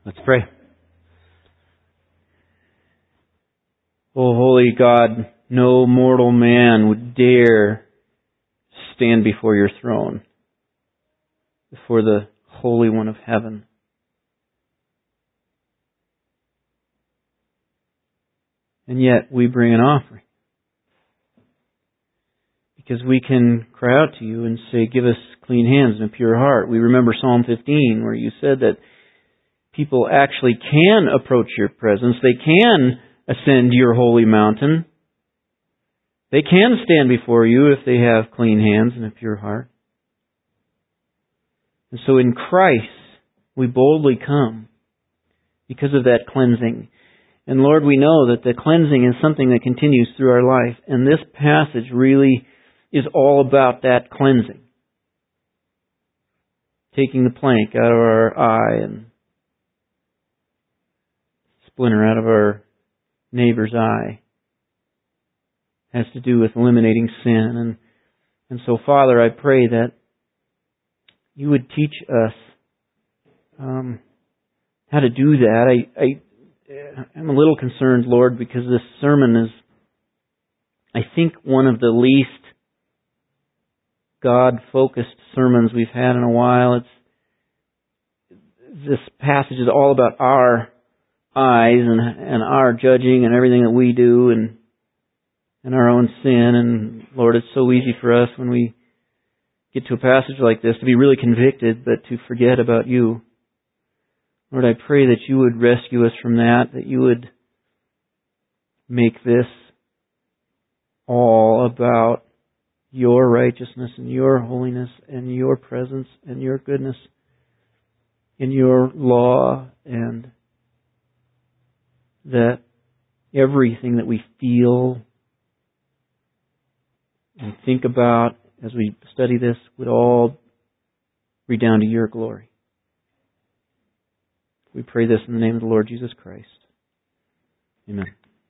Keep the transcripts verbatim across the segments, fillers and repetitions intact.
Let's pray. O holy God, no mortal man would dare stand before your throne, before the Holy One of heaven. And yet we bring an offering, because we can cry out to you and say, give us clean hands and a pure heart. We remember Psalm fifteen, where you said that people actually can approach your presence. They can ascend your holy mountain. They can stand before you if they have clean hands and a pure heart. And so in Christ, we boldly come because of that cleansing. And Lord, we know that the cleansing is something that continues through our life. And this passage really is all about that cleansing. Taking the plank out of our eye and splinter out of our neighbor's eye has to do with eliminating sin. And, and so, Father, I pray that you would teach us um, how to do that. I, I, I'm a little concerned, Lord, because this sermon is, I think, one of the least God-focused sermons we've had in a while. It's this passage is all about our eyes and and our judging and everything that we do and and our own sin. And Lord, it's so easy for us when we get to a passage like this to be really convicted, but to forget about you. Lord, I pray that you would rescue us from that, that you would make this all about your righteousness and your holiness and your presence and your goodness in your law, and that everything that we feel and think about as we study this would all redound to your glory. We pray this in the name of the Lord Jesus Christ. Amen.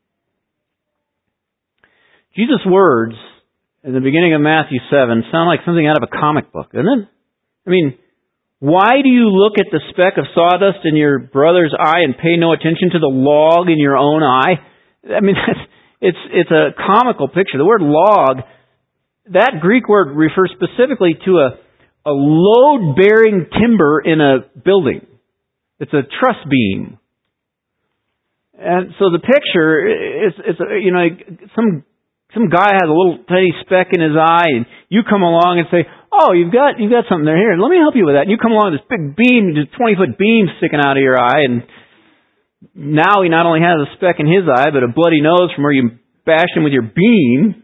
Jesus' words in the beginning of Matthew seven sound like something out of a comic book, doesn't it? I mean, why do you look at the speck of sawdust in your brother's eye and pay no attention to the log in your own eye? I mean, that's, it's it's a comical picture. The word log, that Greek word refers specifically to a, a load-bearing timber in a building. It's a truss beam. And so the picture is, it's, you know, some some guy has a little tiny speck in his eye, and you come along and say, oh, you've got you've got something there. Here, let me help you with that. And you come along with this big beam, this twenty-foot beam sticking out of your eye, and now he not only has a speck in his eye, but a bloody nose from where you bashed him with your beam.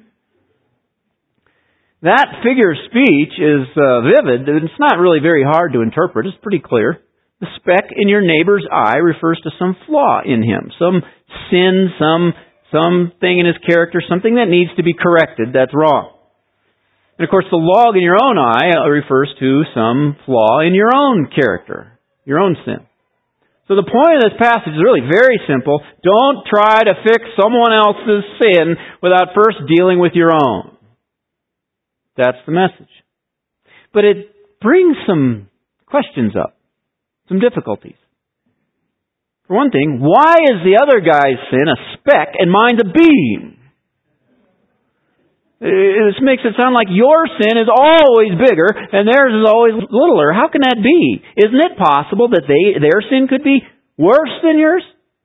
That figure of speech is uh, vivid. It's not really very hard to interpret. It's pretty clear. The speck in your neighbor's eye refers to some flaw in him, some sin, some something in his character, something that needs to be corrected that's wrong. And of course, the log in your own eye refers to some flaw in your own character, your own sin. So the point of this passage is really very simple. Don't try to fix someone else's sin without first dealing with your own. That's the message. But it brings some questions up, some difficulties. For one thing, why is the other guy's sin a speck and mine's a beam? This makes it sound like your sin is always bigger and theirs is always littler. How can that be? Isn't it possible that they their sin could be worse than yours?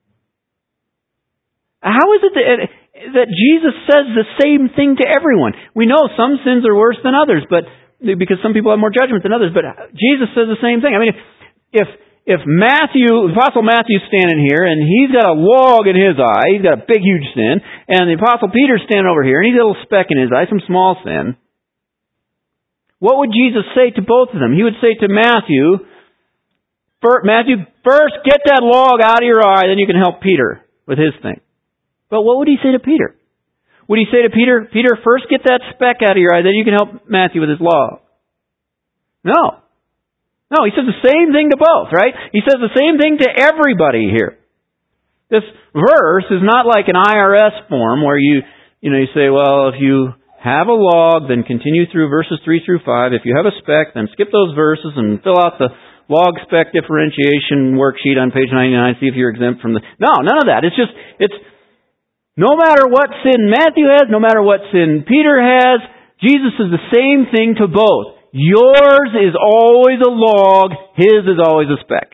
How is it that, that Jesus says the same thing to everyone? We know some sins are worse than others, but because some people have more judgment than others, but Jesus says the same thing. I mean, if if Matthew, Apostle Matthew's standing here and he's got a log in his eye, he's got a big huge sin, and the Apostle Peter's standing over here and he's got a little speck in his eye, some small sin, what would Jesus say to both of them? He would say to Matthew, Matthew, first get that log out of your eye, then you can help Peter with his thing. But what would he say to Peter? Would he say to Peter, Peter, first get that speck out of your eye, then you can help Matthew with his log? No. No, he says the same thing to both, right? He says the same thing to everybody here. This verse is not like an I R S form where you, you know, you say, well, if you have a log, then continue through verses three through five. If you have a speck, then skip those verses and fill out the log spec differentiation worksheet on page ninety-nine, see if you're exempt from the... No, none of that. It's just, it's no matter what sin Matthew has, no matter what sin Peter has, Jesus is the same thing to both. Yours is always a log, his is always a spec.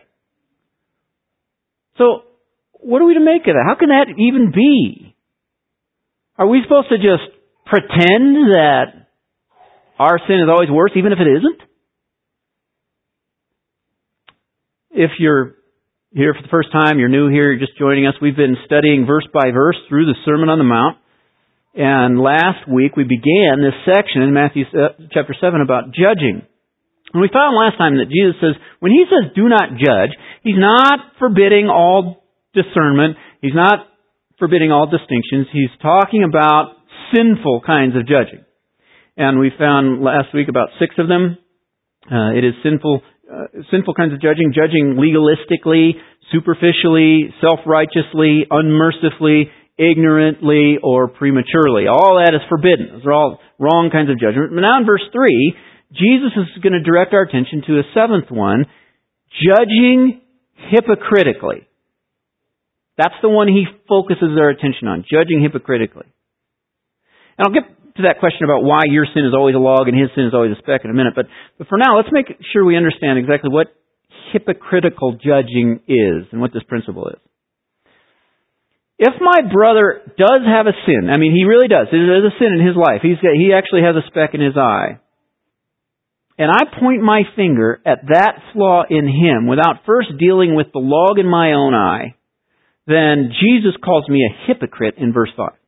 So, what are we to make of that? How can that even be? Are we supposed to just pretend that our sin is always worse, even if it isn't? If you're here for the first time, you're new here, you're just joining us, we've been studying verse by verse through the Sermon on the Mount. And last week we began this section in Matthew chapter seven about judging. And we found last time that Jesus says, when He says do not judge, He's not forbidding all discernment. He's not forbidding all distinctions. He's talking about sinful kinds of judging. And we found last week about six of them. Uh, it is sinful uh, sinful kinds of judging, judging legalistically, superficially, self-righteously, unmercifully, ignorantly, or prematurely. All that is forbidden. Those are all wrong kinds of judgment. But now in verse three, Jesus is going to direct our attention to a seventh one, judging hypocritically. That's the one He focuses our attention on, judging hypocritically. And I'll get to that question about why your sin is always a log and his sin is always a speck in a minute. But, but for now, let's make sure we understand exactly what hypocritical judging is and what this principle is. If my brother does have a sin, I mean, he really does. There's a sin in his life. He's got, he actually has a speck in his eye. And I point my finger at that flaw in him without first dealing with the log in my own eye, then Jesus calls me a hypocrite in verse five.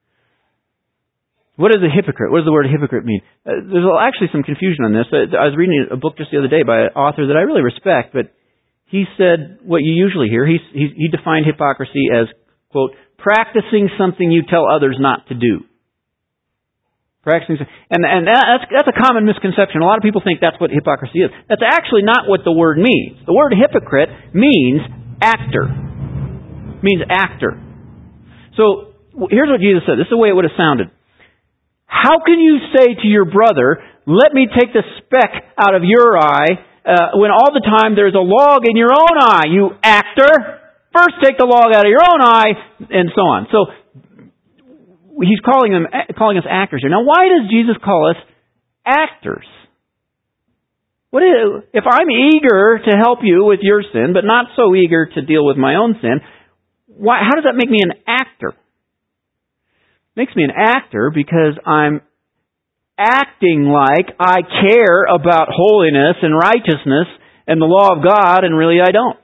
What is a hypocrite? What does the word hypocrite mean? Uh, there's actually some confusion on this. I was reading a book just the other day by an author that I really respect, but he said what you usually hear. He, he, he defined hypocrisy as, quote, practicing something you tell others not to do. Practicing, and and that's that's a common misconception. A lot of people think that's what hypocrisy is. That's actually not what the word means. The word hypocrite means actor. It means actor. So here's what Jesus said. This is the way it would have sounded. How can you say to your brother, "Let me take the speck out of your eye," uh, when all the time there's a log in your own eye? You actor. First, take the log out of your own eye, and so on. So He's calling them, calling us actors here. Now, why does Jesus call us actors? What is, if I'm eager to help you with your sin, but not so eager to deal with my own sin, why, how does that make me an actor? It makes me an actor because I'm acting like I care about holiness and righteousness and the law of God, and really I don't.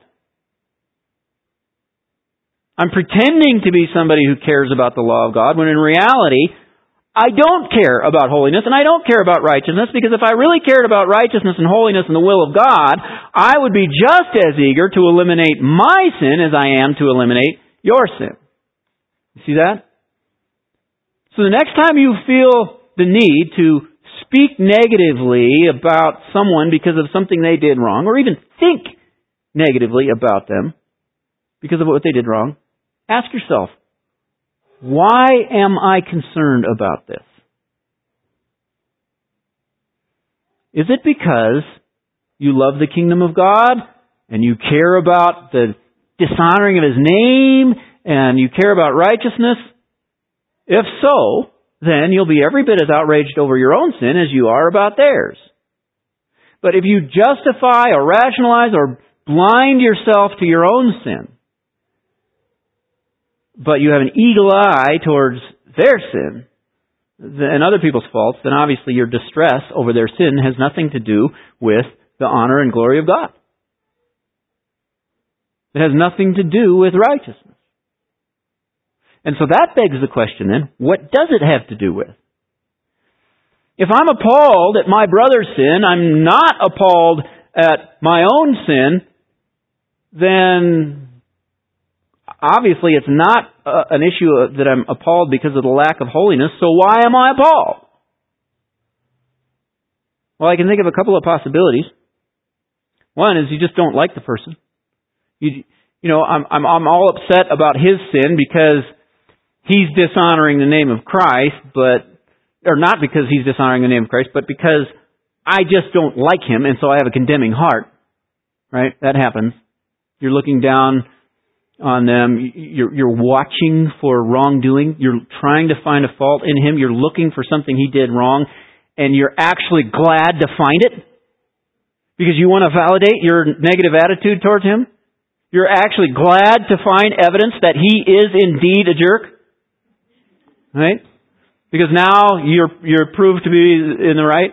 I'm pretending to be somebody who cares about the law of God, when in reality, I don't care about holiness and I don't care about righteousness, because if I really cared about righteousness and holiness and the will of God, I would be just as eager to eliminate my sin as I am to eliminate your sin. You see that? So the next time you feel the need to speak negatively about someone because of something they did wrong, or even think negatively about them because of what they did wrong, ask yourself, why am I concerned about this? Is it because you love the kingdom of God and you care about the dishonoring of His name and you care about righteousness? If so, then you'll be every bit as outraged over your own sin as you are about theirs. But if you justify or rationalize or blind yourself to your own sin, but you have an eagle eye towards their sin and other people's faults, then obviously your distress over their sin has nothing to do with the honor and glory of God. It has nothing to do with righteousness. And so that begs the question then, what does it have to do with? If I'm appalled at my brother's sin, I'm not appalled at my own sin, then obviously it's not uh, an issue that I'm appalled because of the lack of holiness, so why am I appalled? Well, I can think of a couple of possibilities. One is you just don't like the person. You, you know, I'm, I'm, I'm all upset about his sin because he's dishonoring the name of Christ, but, or not because he's dishonoring the name of Christ, but because I just don't like him, and so I have a condemning heart. right? That happens. You're looking down on them. You're, you're watching for wrongdoing. You're trying to find a fault in him. You're looking for something he did wrong, and you're actually glad to find it because you want to validate your negative attitude towards him. You're actually glad to find evidence that he is indeed a jerk, right? Because now you're you're proved to be in the right.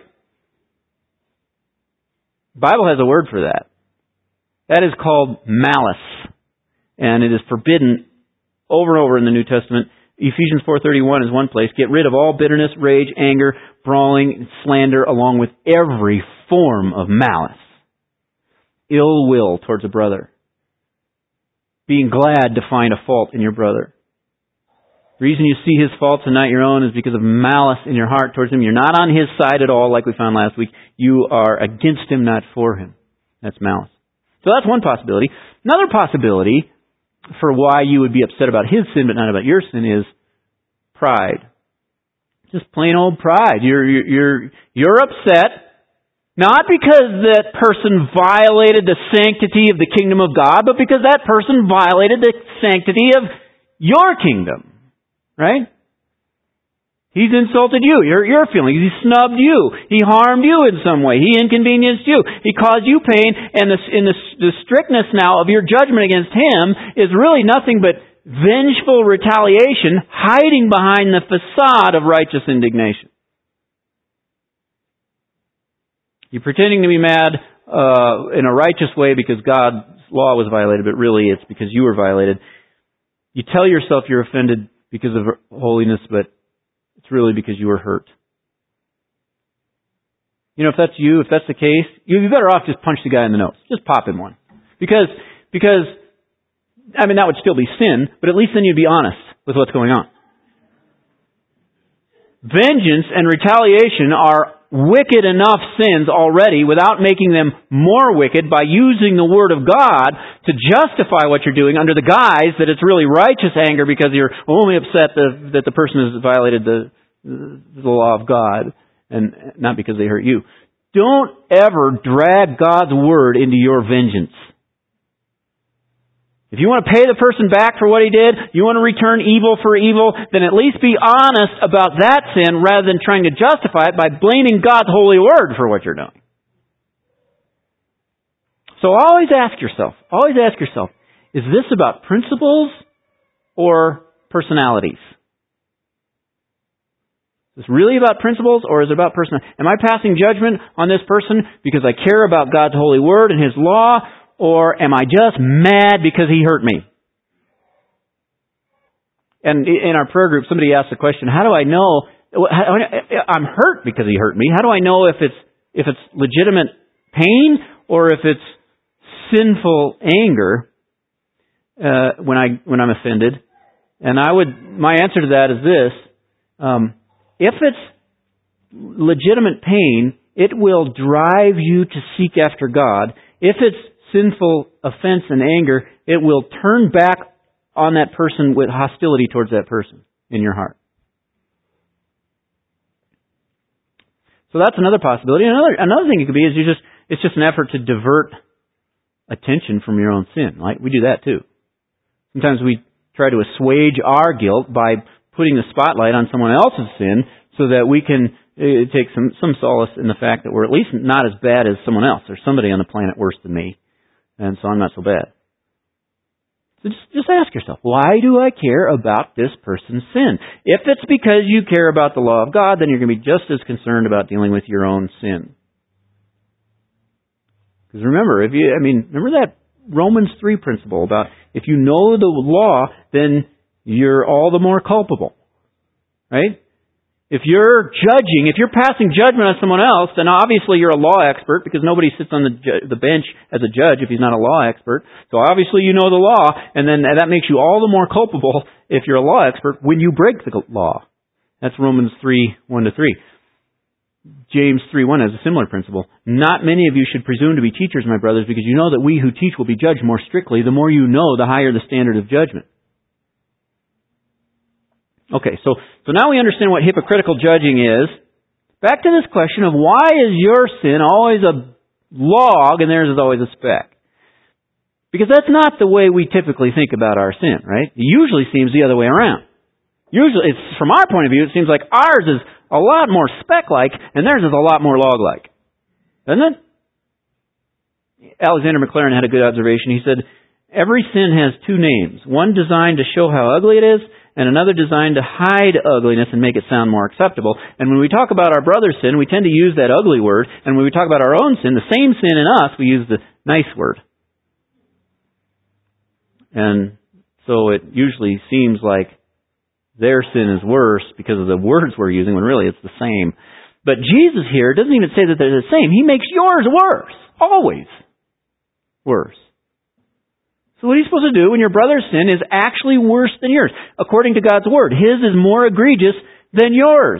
The Bible has a word for that. That is called malice. And it is forbidden over and over in the New Testament. Ephesians four thirty-one is one place. Get rid of all bitterness, rage, anger, brawling, slander, along with every form of malice. Ill will towards a brother. Being glad to find a fault in your brother. The reason you see his faults and not your own is because of malice in your heart towards him. You're not on his side at all, like we found last week. You are against him, not for him. That's malice. So that's one possibility. Another possibility for why you would be upset about his sin but not about your sin is pride. Just plain old pride. You're you're you're, you're upset not because that person violated the sanctity of the kingdom of God, but because that person violated the sanctity of your kingdom. Right? He's insulted you, your, your feelings. He snubbed you. He harmed you in some way. He inconvenienced you. He caused you pain. And the, in the, the strictness now of your judgment against him is really nothing but vengeful retaliation hiding behind the facade of righteous indignation. You're pretending to be mad uh, in a righteous way because God's law was violated, but really it's because you were violated. You tell yourself you're offended because of holiness, but it's really because you were hurt. You know, if that's you, if that's the case, you'd be better off just punch the guy in the nose. Just pop him one. Because, because, I mean, that would still be sin, but at least then you'd be honest with what's going on. Vengeance and retaliation are wicked enough sins already without making them more wicked by using the Word of God to justify what you're doing under the guise that it's really righteous anger because you're only upset the, that the person has violated the, the law of God and not because they hurt you. Don't ever drag God's Word into your vengeance. If you want to pay the person back for what he did, you want to return evil for evil, then at least be honest about that sin rather than trying to justify it by blaming God's holy word for what you're doing. So always ask yourself, always ask yourself, is this about principles or personalities? Is this really about principles or is it about personality? Am I passing judgment on this person because I care about God's holy word and His law? Or am I just mad because he hurt me? And in our prayer group, somebody asked the question, how do I know, I'm hurt because he hurt me. How do I know if it's, if it's legitimate pain or if it's sinful anger, uh, when I, when I'm offended? And I would, my answer to that is this, um, if it's legitimate pain, it will drive you to seek after God. If it's sinful offense and anger, it will turn back on that person with hostility towards that person in your heart. So that's another possibility. Another another thing it could be is you just it's just an effort to divert attention from your own sin. Like we do that too. Sometimes we try to assuage our guilt by putting the spotlight on someone else's sin so that we can uh, take some some solace in the fact that we're at least not as bad as someone else. There's somebody on the planet worse than me. And so I'm not so bad. So just, just ask yourself, why do I care about this person's sin? If it's because you care about the law of God, then you're going to be just as concerned about dealing with your own sin. Because remember, if you, I mean, remember that Romans three principle about if you know the law, then you're all the more culpable. Right? If you're judging, if you're passing judgment on someone else, then obviously you're a law expert because nobody sits on the ju- the bench as a judge if he's not a law expert. So obviously you know the law, and then that makes you all the more culpable if you're a law expert when you break the law. That's Romans three, one to three. James three, one has a similar principle. Not many of you should presume to be teachers, my brothers, because you know that we who teach will be judged more strictly. The more you know, the higher the standard of judgment. Okay, so, so now we understand what hypocritical judging is. Back to this question of why is your sin always a log and theirs is always a speck? Because that's not the way we typically think about our sin, right? It usually seems the other way around. Usually, it's, from our point of view, it seems like ours is a lot more speck-like and theirs is a lot more log-like. Doesn't it? Alexander Maclaren had a good observation. He said, every sin has two names. One designed to show how ugly it is, and another designed to hide ugliness and make it sound more acceptable. And when we talk about our brother's sin, we tend to use that ugly word. And when we talk about our own sin, the same sin in us, we use the nice word. And so it usually seems like their sin is worse because of the words we're using, when really it's the same. But Jesus here doesn't even say that they're the same. He makes yours worse. Always worse. So what are you supposed to do when your brother's sin is actually worse than yours? According to God's Word, his is more egregious than yours.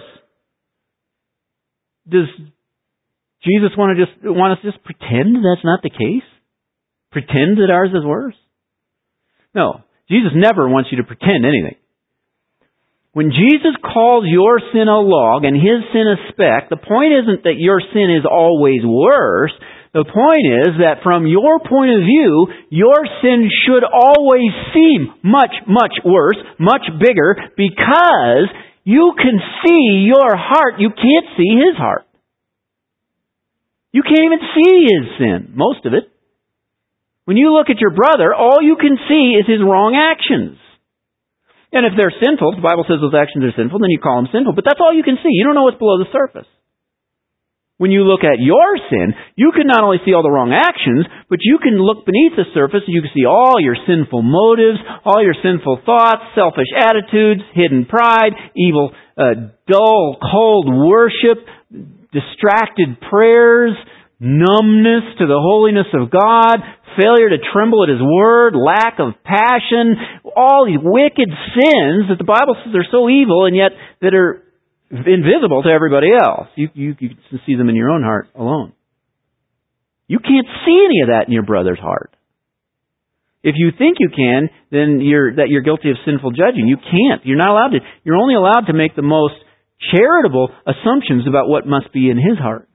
Does Jesus want to just want us to just pretend that's not the case? Pretend that ours is worse? No. Jesus never wants you to pretend anything. When Jesus calls your sin a log and his sin a speck, the point isn't that your sin is always worse. The point is that from your point of view, your sin should always seem much, much worse, much bigger, because you can see your heart. You can't see his heart. You can't even see his sin, most of it. When you look at your brother, all you can see is his wrong actions. And if they're sinful, the Bible says those actions are sinful, then you call them sinful. But that's all you can see. You don't know what's below the surface. When you look at your sin, you can not only see all the wrong actions, but you can look beneath the surface and you can see all your sinful motives, all your sinful thoughts, selfish attitudes, hidden pride, evil, uh, dull, cold worship, distracted prayers, numbness to the holiness of God, failure to tremble at His Word, lack of passion, all these wicked sins that the Bible says are so evil and yet that are invisible to everybody else. You, you, you can see them in your own heart alone. You can't see any of that in your brother's heart. If you think you can, then you're, that you're guilty of sinful judging. You can't. You're not allowed to. You're only allowed to make the most charitable assumptions about what must be in his heart.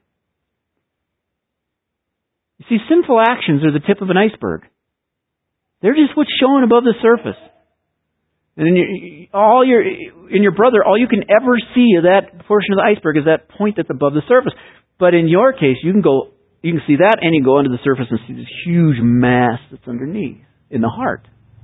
You see, sinful actions are the tip of an iceberg. They're just what's showing above the surface. And in your, all your, in your brother, all you can ever see of that portion of the iceberg is that point that's above the surface. But in your case, you can go, you can see that and you can go under the surface and see this huge mass that's underneath in the heart.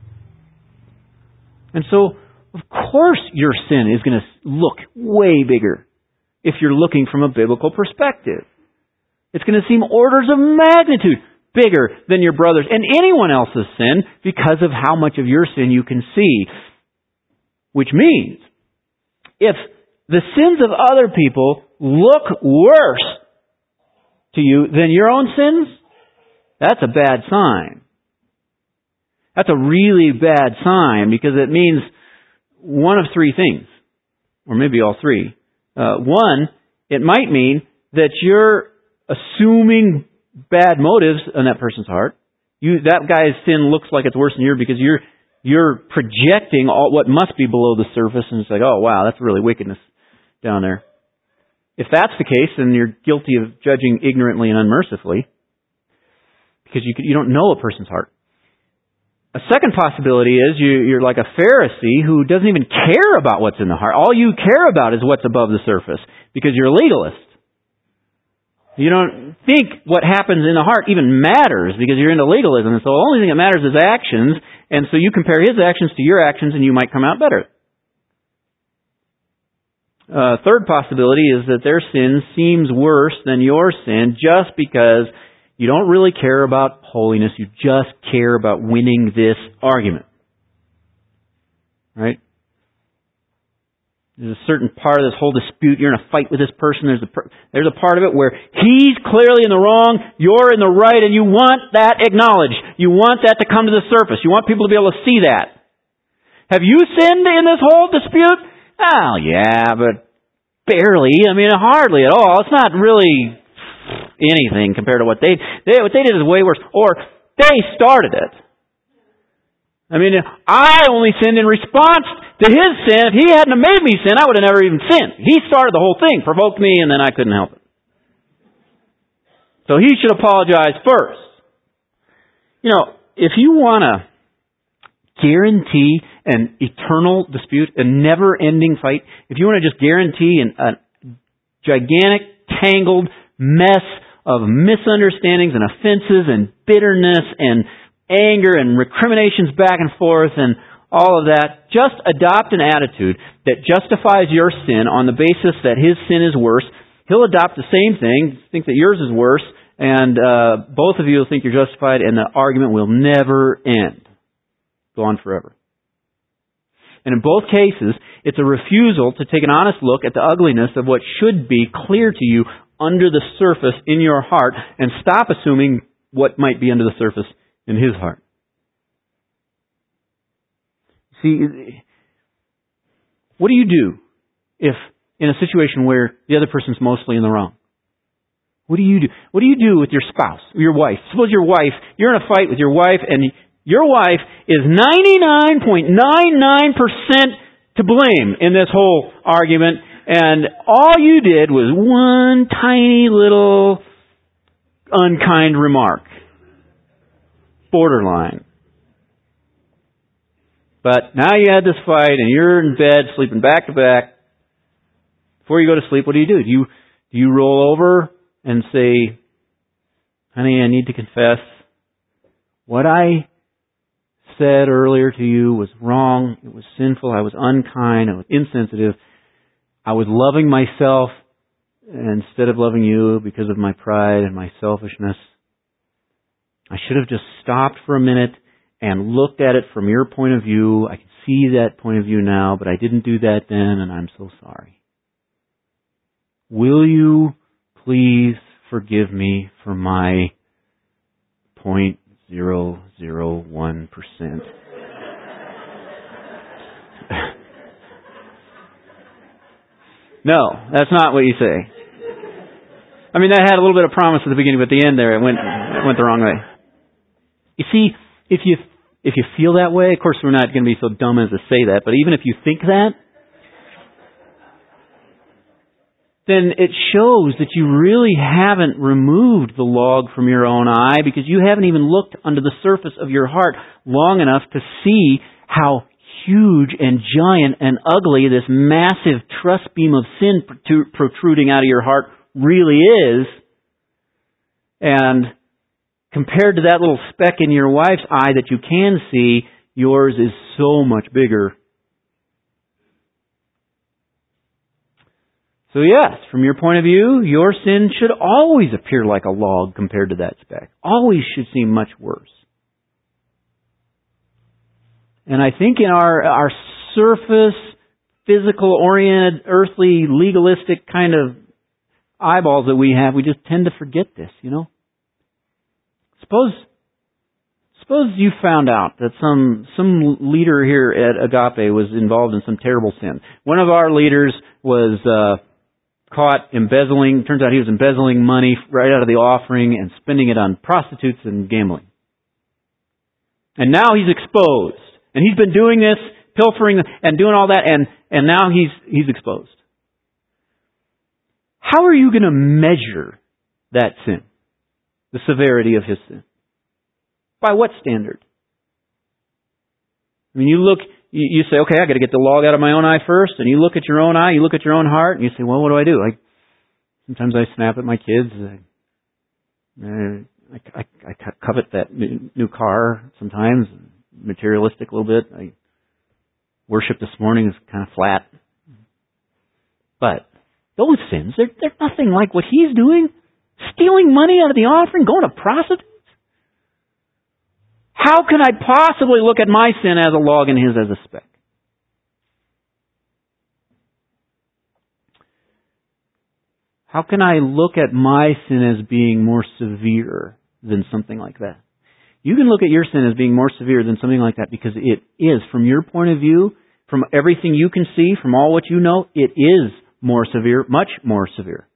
And so, of course, your sin is going to look way bigger if you're looking from a biblical perspective. It's going to seem orders of magnitude bigger than your brother's and anyone else's sin because of how much of your sin you can see. Which means, if the sins of other people look worse to you than your own sins, that's a bad sign. That's a really bad sign because it means one of three things, or maybe all three. Uh, one, it might mean that you're assuming bad motives in that person's heart. You, that guy's sin looks like it's worse than yours because you're you're projecting all what must be below the surface, and it's like, oh wow, that's really wickedness down there. If that's the case, then you're guilty of judging ignorantly and unmercifully because you you don't know a person's heart. A second possibility is you, you're like a Pharisee who doesn't even care about what's in the heart. All you care about is what's above the surface because you're a legalist. You don't think what happens in the heart even matters because you're into legalism. And so the only thing that matters is actions. And so you compare his actions to your actions and you might come out better. Uh, third possibility is that their sin seems worse than your sin just because you don't really care about holiness. You just care about winning this argument. Right? There's a certain part of this whole dispute. You're in a fight with this person. There's a, there's a part of it where he's clearly in the wrong, you're in the right, and you want that acknowledged. You want that to come to the surface. You want people to be able to see that. Have you sinned in this whole dispute? Oh, yeah, but barely. I mean, hardly at all. It's not really anything compared to what they, they what they did is way worse. Or they started it. I mean, I only sinned in response to his sin. If he hadn't have made me sin, I would have never even sinned. He started the whole thing, provoked me, and then I couldn't help it. So he should apologize first. You know, if you want to guarantee an eternal dispute, a never-ending fight, if you want to just guarantee an, a gigantic, tangled mess of misunderstandings and offenses and bitterness and anger and recriminations back and forth and all of that, just adopt an attitude that justifies your sin on the basis that his sin is worse. He'll adopt the same thing, think that yours is worse, and uh, both of you will think you're justified, and the argument will never end. Go on forever. And in both cases, it's a refusal to take an honest look at the ugliness of what should be clear to you under the surface in your heart, and stop assuming what might be under the surface in his heart. See, what do you do if in a situation where the other person's mostly in the wrong? What do you do? What do you do with your spouse, or your wife? Suppose your wife, you're in a fight with your wife, and your wife is ninety-nine point nine nine percent to blame in this whole argument, and all you did was one tiny little unkind remark. Borderline. But now you had this fight, and you're in bed, sleeping back to back. Before you go to sleep, what do you do? Do you, do you roll over and say, honey, I need to confess, what I said earlier to you was wrong, it was sinful, I was unkind, I was insensitive, I was loving myself instead of loving you because of my pride and my selfishness. I should have just stopped for a minute and looked at it from your point of view. I can see that point of view now, but I didn't do that then, and I'm so sorry. Will you please forgive me for my zero point zero zero one percent? No, that's not what you say. I mean, that had a little bit of promise at the beginning, but at the end there, it went, it went the wrong way. You see, if you if you feel that way, of course we're not going to be so dumb as to say that, but even if you think that, then it shows that you really haven't removed the log from your own eye, because you haven't even looked under the surface of your heart long enough to see how huge and giant and ugly this massive truss beam of sin protruding out of your heart really is. And compared to that little speck in your wife's eye that you can see, yours is so much bigger. So yes, from your point of view, your sin should always appear like a log compared to that speck. Always should seem much worse. And I think in our, our surface, physical-oriented, earthly, legalistic kind of eyeballs that we have, we just tend to forget this, you know? Suppose, suppose you found out that some, some leader here at Agape was involved in some terrible sin. One of our leaders was, uh, caught embezzling. Turns out he was embezzling money right out of the offering and spending it on prostitutes and gambling. And now he's exposed. And he's been doing this, pilfering and doing all that, and, and now he's, he's exposed. How are you going to measure that sin? The severity of his sin? By what standard? I mean, you look, you, you say, okay, I got to get the log out of my own eye first, and you look at your own eye, you look at your own heart, and you say, well, what do I do? I, sometimes I snap at my kids. I, I, I, I covet that new, new car sometimes, materialistic a little bit. I worship this morning is kind of flat. But those sins, they're, they're nothing like what he's doing. Stealing money out of the offering, going to prostitutes. How can I possibly look at my sin as a log and his as a speck? How can I look at my sin as being more severe than something like that? You can look at your sin as being more severe than something like that because it is, from your point of view, from everything you can see, from all what you know, it is more severe, much more severe.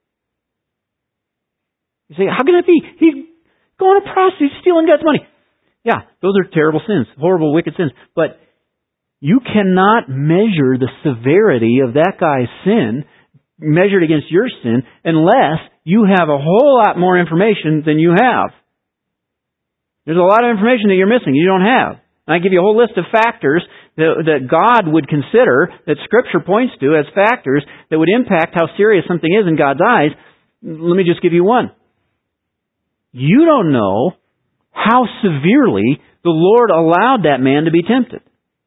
You say, how can it be? He's going to prostitutes, stealing God's money. Yeah, those are terrible sins, horrible, wicked sins. But you cannot measure the severity of that guy's sin measured against your sin unless you have a whole lot more information than you have. There's a lot of information that you're missing, you don't have. And I give you a whole list of factors that, that God would consider, that Scripture points to as factors that would impact how serious something is in God's eyes. Let me just give you one. You don't know how severely the Lord allowed that man to be tempted.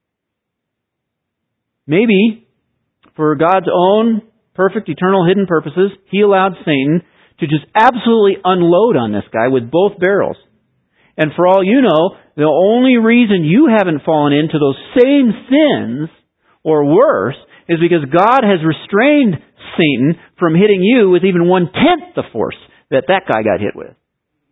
Maybe, for God's own perfect, eternal, hidden purposes, He allowed Satan to just absolutely unload on this guy with both barrels. And for all you know, the only reason you haven't fallen into those same sins, or worse, is because God has restrained Satan from hitting you with even one-tenth the force that that guy got hit with.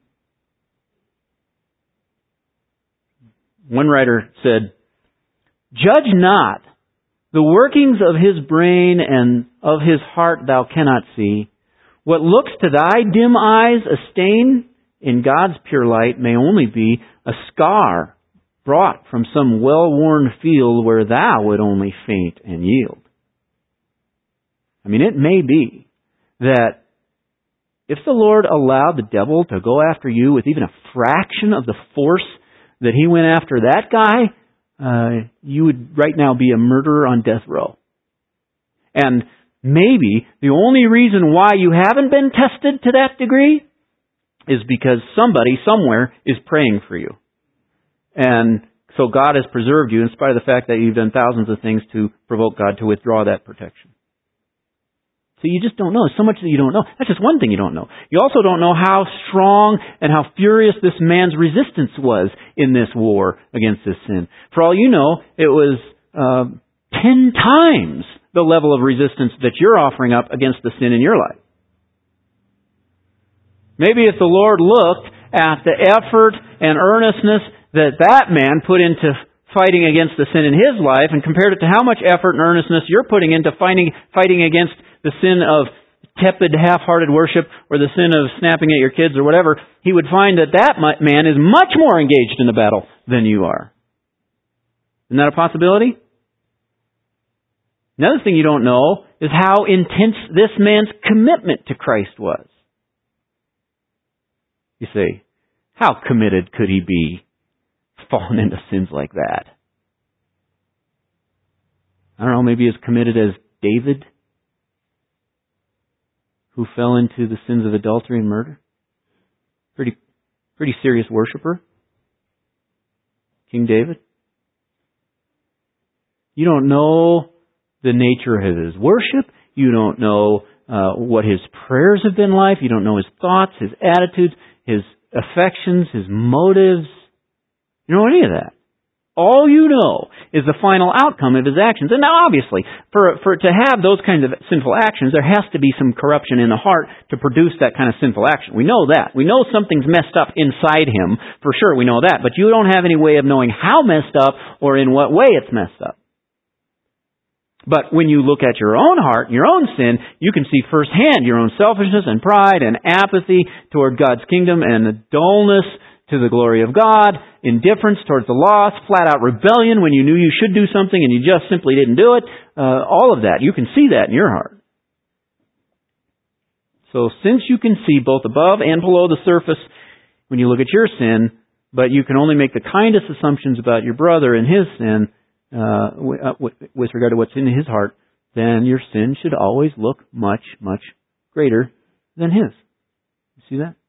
One writer said, "Judge not the workings of his brain and of his heart thou cannot see. What looks to thy dim eyes a stain, in God's pure light may only be a scar brought from some well-worn field where thou would only faint and yield." I mean, it may be that if the Lord allowed the devil to go after you with even a fraction of the force that he went after that guy, uh, you would right now be a murderer on death row. And maybe the only reason why you haven't been tested to that degree is because somebody somewhere is praying for you. And so God has preserved you in spite of the fact that you've done thousands of things to provoke God to withdraw that protection. So you just don't know. There's so much that you don't know. That's just one thing you don't know. You also don't know how strong and how furious this man's resistance was in this war against this sin. For all you know, it was uh, ten times the level of resistance that you're offering up against the sin in your life. Maybe if the Lord looked at the effort and earnestness that that man put into fighting against the sin in his life and compared it to how much effort and earnestness you're putting into fighting, fighting against the sin of tepid, half-hearted worship or the sin of snapping at your kids or whatever, he would find that that man is much more engaged in the battle than you are. Isn't that a possibility? Another thing you don't know is how intense this man's commitment to Christ was. You say, how committed could he be falling into sins like that? I don't know, maybe as committed as David, who fell into the sins of adultery and murder. Pretty, pretty serious worshiper. King David. You don't know the nature of his worship. You don't know uh, what his prayers have been like. You don't know his thoughts, his attitudes, his affections, his motives. You don't know any of that. All you know is the final outcome of his actions. And now obviously, for, for to have those kinds of sinful actions, there has to be some corruption in the heart to produce that kind of sinful action. We know that. We know something's messed up inside him. For sure, we know that. But you don't have any way of knowing how messed up or in what way it's messed up. But when you look at your own heart, your own sin, you can see firsthand your own selfishness and pride and apathy toward God's kingdom and the dullness to the glory of God, indifference towards the lost, flat-out rebellion when you knew you should do something and you just simply didn't do it. Uh, all of that. You can see that in your heart. So since you can see both above and below the surface when you look at your sin, but you can only make the kindest assumptions about your brother and his sin uh, with regard to what's in his heart, then your sin should always look much, much greater than his. You see that?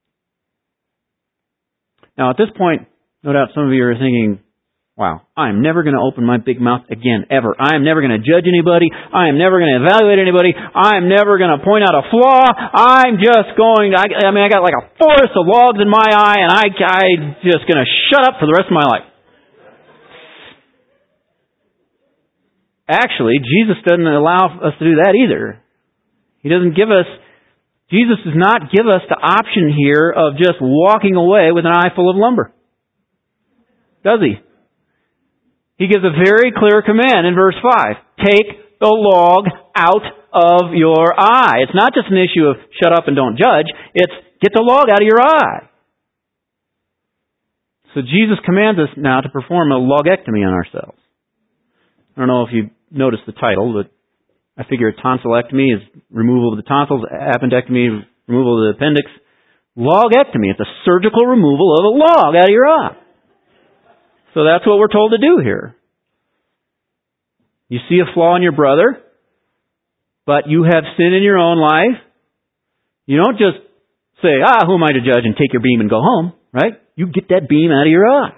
Now, at this point, no doubt some of you are thinking, wow, I'm never going to open my big mouth again, ever. I am never going to judge anybody. I am never going to evaluate anybody. I am never going to point out a flaw. I'm just going to, I, I mean, I got like a forest of logs in my eye, and I, I'm just going to shut up for the rest of my life. Actually, Jesus doesn't allow us to do that either. He doesn't give us Jesus does not give us the option here of just walking away with an eye full of lumber. Does he? He gives a very clear command in verse five. Take the log out of your eye. It's not just an issue of shut up and don't judge. It's get the log out of your eye. So Jesus commands us now to perform a logectomy on ourselves. I don't know if you noticed the title, but I figure tonsillectomy is removal of the tonsils, appendectomy, removal of the appendix. Logectomy. It's a surgical removal of a log out of your eye. So that's what we're told to do here. You see a flaw in your brother, but you have sin in your own life. You don't just say, ah, who am I to judge, and take your beam and go home, right? You get that beam out of your eye.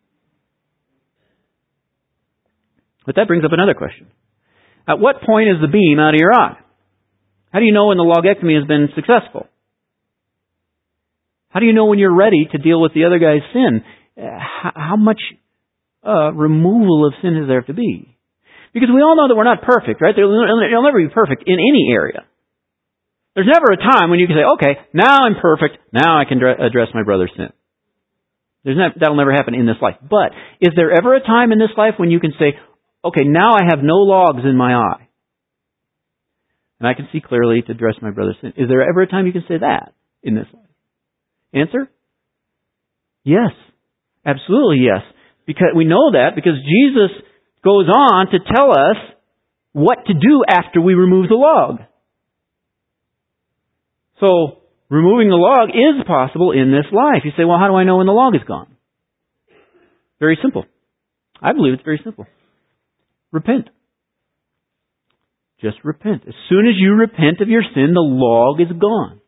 But that brings up another question. At what point is the beam out of your eye? How do you know when the logectomy has been successful? How do you know when you're ready to deal with the other guy's sin? How, how much uh, removal of sin is there to be? Because we all know that we're not perfect, right? You'll never be perfect in any area. There's never a time when you can say, okay, now I'm perfect, now I can address my brother's sin. There's not, that'll never happen in this life. But is there ever a time in this life when you can say, okay, now I have no logs in my eye, and I can see clearly to address my brother's sin? Is there ever a time you can say that in this life? Answer? Yes. Absolutely yes. Because we know that because Jesus goes on to tell us what to do after we remove the log. So, removing the log is possible in this life. You say, well, how do I know when the log is gone? Very simple. I believe it's very simple. Repent. Just repent. As soon as you repent of your sin, the log is gone.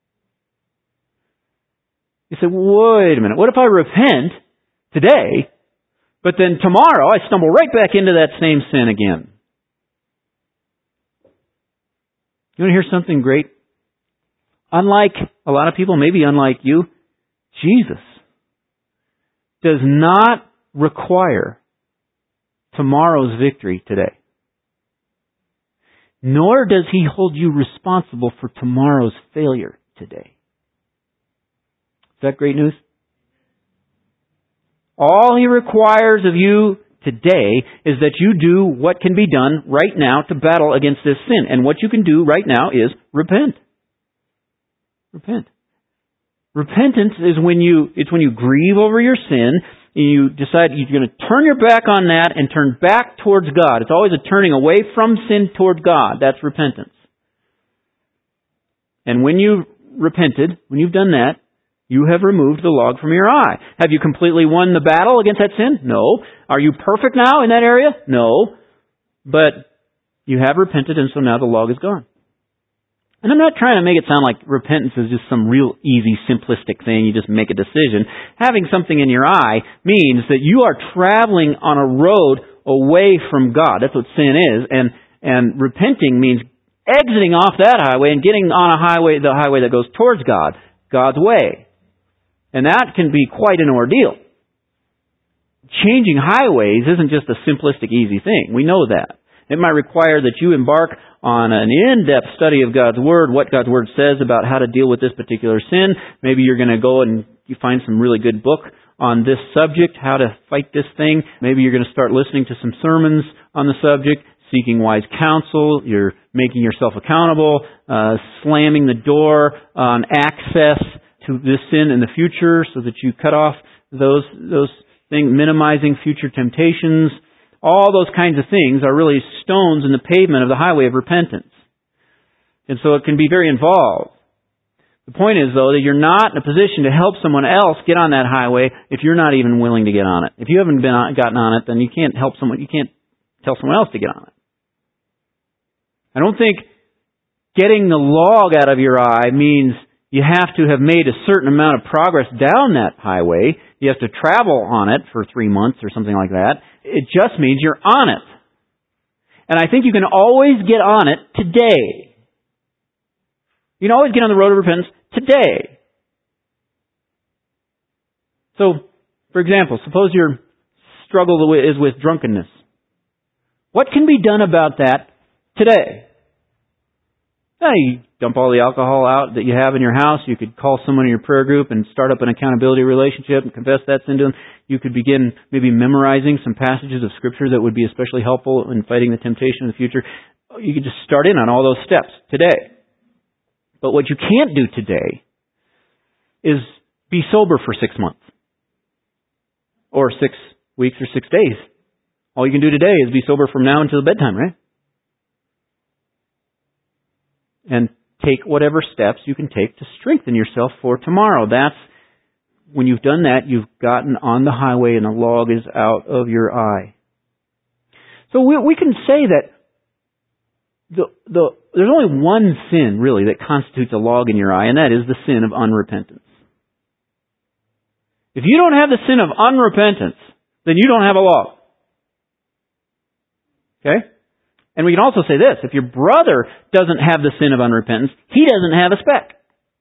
You say, wait a minute. What if I repent today, but then tomorrow I stumble right back into that same sin again? You want to hear something great? Unlike a lot of people, maybe unlike you, Jesus does not require tomorrow's victory today. Nor does He hold you responsible for tomorrow's failure today. Is that great news? All He requires of you today is that you do what can be done right now to battle against this sin. And what you can do right now is repent. Repent. Repentance is when you, it's when you grieve over your sin, and you decide you're going to turn your back on that and turn back towards God. It's always a turning away from sin toward God. That's repentance. And when you've repented, when you've done that, you have removed the log from your eye. Have you completely won the battle against that sin? No. Are you perfect now in that area? No. But you have repented, and so now the log is gone. And I'm not trying to make it sound like repentance is just some real easy, simplistic thing. You just make a decision. Having something in your eye means that you are traveling on a road away from God. That's what sin is. And and repenting means exiting off that highway and getting on a highway, the highway that goes towards God, God's way. And that can be quite an ordeal. Changing highways isn't just a simplistic, easy thing. We know that. It might require that you embark on an in-depth study of God's Word, what God's Word says about how to deal with this particular sin. Maybe you're going to go and you find some really good book on this subject, how to fight this thing. Maybe you're going to start listening to some sermons on the subject, seeking wise counsel. You're making yourself accountable, uh, slamming the door on access to this sin in the future so that you cut off those, those things, minimizing future temptations. All those kinds of things are really stones in the pavement of the highway of repentance. And so it can be very involved. The point is, though, that you're not in a position to help someone else get on that highway if you're not even willing to get on it. If you haven't been on, gotten on it, then you can't help someone, you can't tell someone else to get on it. I don't think getting the log out of your eye means you have to have made a certain amount of progress down that highway. You have to travel on it for three months or something like that. It just means you're on it. And I think you can always get on it today. You can always get on the road of repentance today. So, for example, suppose your struggle is with drunkenness. What can be done about that today? Now, you dump all the alcohol out that you have in your house. You could call someone in your prayer group and start up an accountability relationship and confess that sin to them. You could begin maybe memorizing some passages of Scripture that would be especially helpful in fighting the temptation in the future. You could just start in on all those steps today. But what you can't do today is be sober for six months. Or six weeks or six days. All you can do today is be sober from now until bedtime, right? And take whatever steps you can take to strengthen yourself for tomorrow. That's, when you've done that, you've gotten on the highway and the log is out of your eye. So we, we can say that the, the, there's only one sin, really, that constitutes a log in your eye, and that is the sin of unrepentance. If you don't have the sin of unrepentance, then you don't have a log. Okay? And we can also say this, if your brother doesn't have the sin of unrepentance, he doesn't have a speck.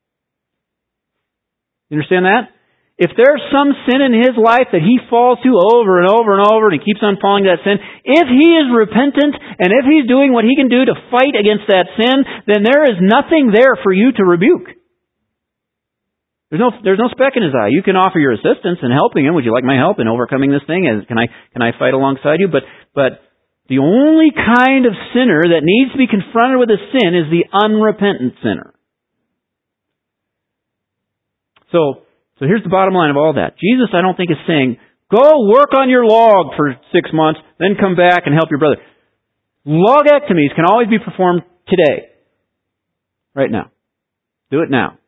You understand that? If there's some sin in his life that he falls to over and over and over and he keeps on falling to that sin, if he is repentant and if he's doing what he can do to fight against that sin, then there is nothing there for you to rebuke. There's no, there's no speck in his eye. You can offer your assistance in helping him. Would you like my help in overcoming this thing? Can I, can I fight alongside you? But, but the only kind of sinner that needs to be confronted with a sin is the unrepentant sinner. So, so here's the bottom line of all that. Jesus, I don't think, is saying, go work on your log for six months, then come back and help your brother. Logectomies can always be performed today. Right now. Do it now.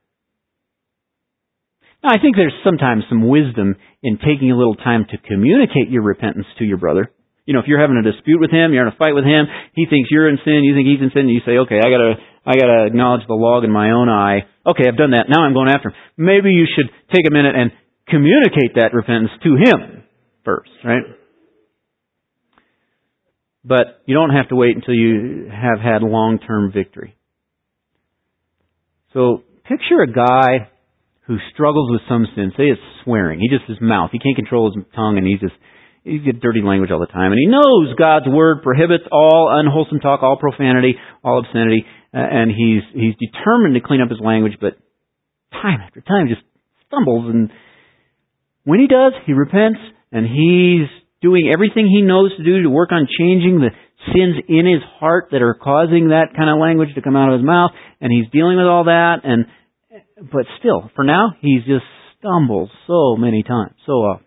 Now, I think there's sometimes some wisdom in taking a little time to communicate your repentance to your brother. You know, if you're having a dispute with him, you're in a fight with him, he thinks you're in sin, you think he's in sin, and you say, okay, I gotta, I gotta acknowledge the log in my own eye. Okay, I've done that. Now I'm going after him. Maybe you should take a minute and communicate that repentance to him first, right? But you don't have to wait until you have had long-term victory. So, picture a guy who struggles with some sin. Say it's swearing. He just, his mouth. He can't control his tongue and he's just, he's got dirty language all the time. And he knows God's Word prohibits all unwholesome talk, all profanity, all obscenity. Uh, and he's, he's determined to clean up his language, but time after time just stumbles. And when he does, he repents and he's doing everything he knows to do to work on changing the sins in his heart that are causing that kind of language to come out of his mouth. And he's dealing with all that. And But still, for now, he's just stumbled so many times, so often.